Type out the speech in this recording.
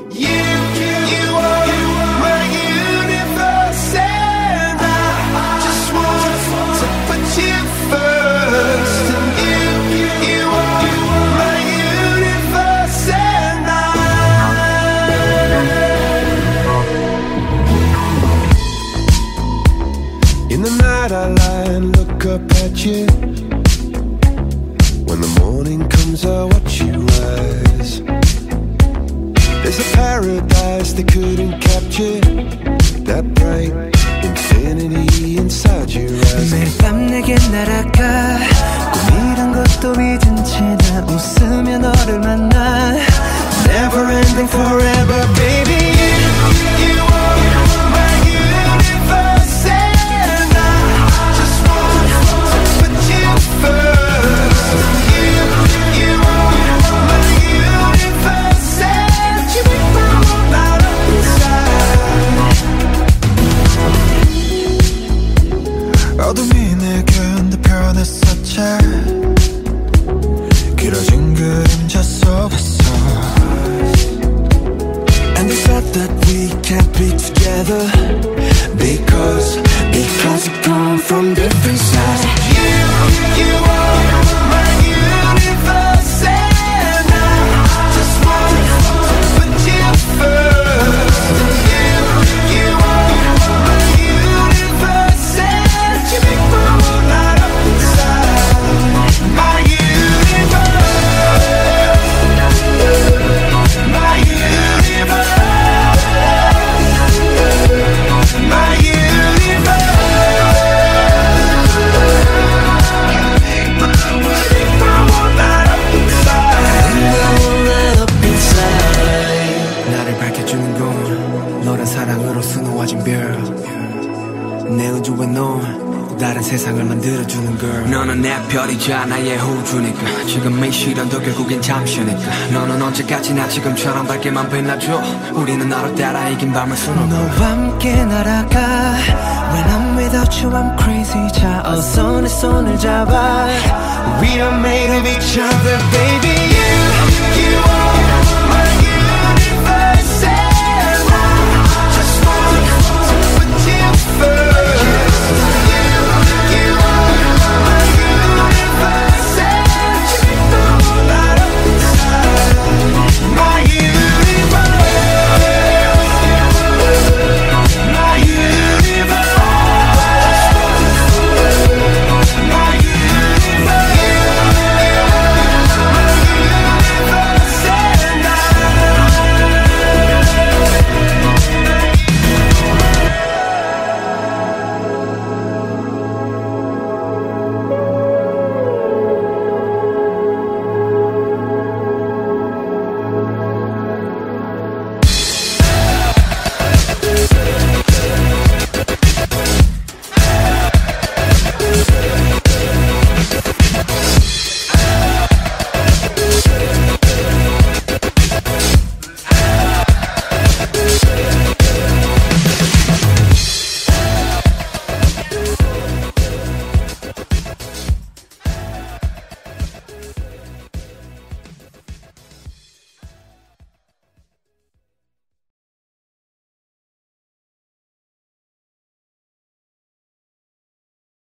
You are my universe, and I just want to put you first. And you are my universe, and in the night I lie and look up at you. When the morning comes I watch you rise. There's a paradise they couldn't capture, that bright infinity inside your eyes. 매일 밤 내게 날아가 꿈이란 것도 잊은 채 나 웃으며 너를 만나. Never ending forever baby. You are my universe, and I just want to put you first. You are my universe, and you make my world light up inside. 어둠이 내게 변했었지. 길어진 그림자 속에서. And they said that we can't be together because we come from different sides. You are my universe, and I just want to put you first. You are my universe, and you make my world light up inside. My universe, my universe, my universe. Make my world light up inside. 나를 밝혀주는 건 너란 사랑으로 수놓아진 별. 내 우주에 넌 다른 세상을 만들어주는 girl. 너는 내 별이자 나의 호주니까 지금 이 시련도 결국엔 잠시니까 너는 언제까지나 지금처럼 밝게만 빛나줘. 우리는 너를 따라 이긴 밤을 수놓고 너와 함께 날아가. When I'm without you I'm crazy. 자 어서 내 손을 잡아. We are made of each other, baby.